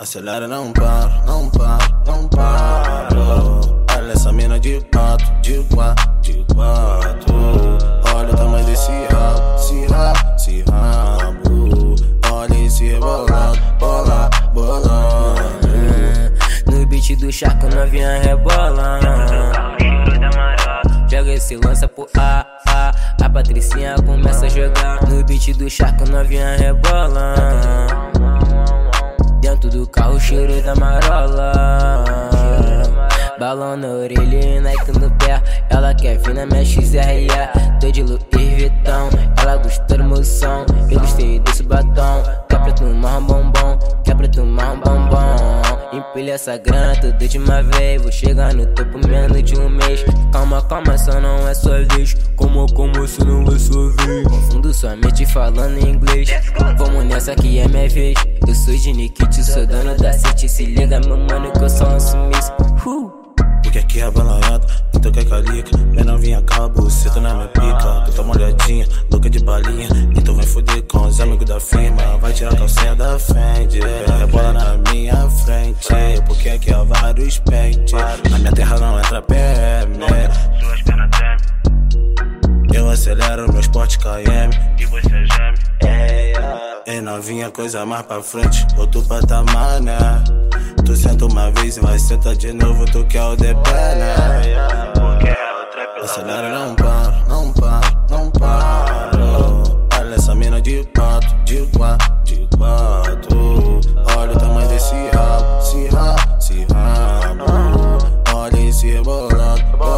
Acelera, não paro, não paro, não paro. Olha essa mina de quatro, de quatro, de quatro. Olha o tamanho desse rabo, esse rabo. Olha esse rebolado, bola, bola. No beat do Chaco novinha rebola. Joga esse lança pro A. A Patricinha começa a jogar. No beat do Chaco novinha rebola. Dentro do carro, cheiro da marola. Balão na orelha e Nike no pé. Ela quer vir na minha XRE. Tô de Louis Vuitton. Ela gostou da moção. Eu gostei desse batom. Quer pra tomar um bombom. Quer pra tomar um bombom. Empilha essa grana tudo de uma vez. Vou chegar no topo menos de um mês. Calma, calma, só não é sua vez. Como se não é sua vez. Confundo sua mente falando em inglês. Vamos nessa que é minha vez. Eu sou de Nikit, sou dono da City. Se liga meu mano que eu sou um sumiço. Porque aqui é balanhada, então quer calica. Minha novinha acaba, buceta na minha pica. Tu tá molhadinha, louca de balinha. Então vem foder com os amigos da firma. Vai tirar a calcinha da frente, rebola na minha frente. Porque aqui há vários pentes. Na minha terra não entra PM. Suas pernas tremem. Eu acelero meu Sport KM e você geme. Ei novinha, coisa mais pra frente, outro patamar, né? Tu senta uma vez e vai sentar de novo, tu quer o DP, né? Acelera, não paro, não paro, não paro. Olha essa mina de quatro, de quatro, de quatro. Olha o tamanho desse rabo, esse rabo. Olha esse rebolado.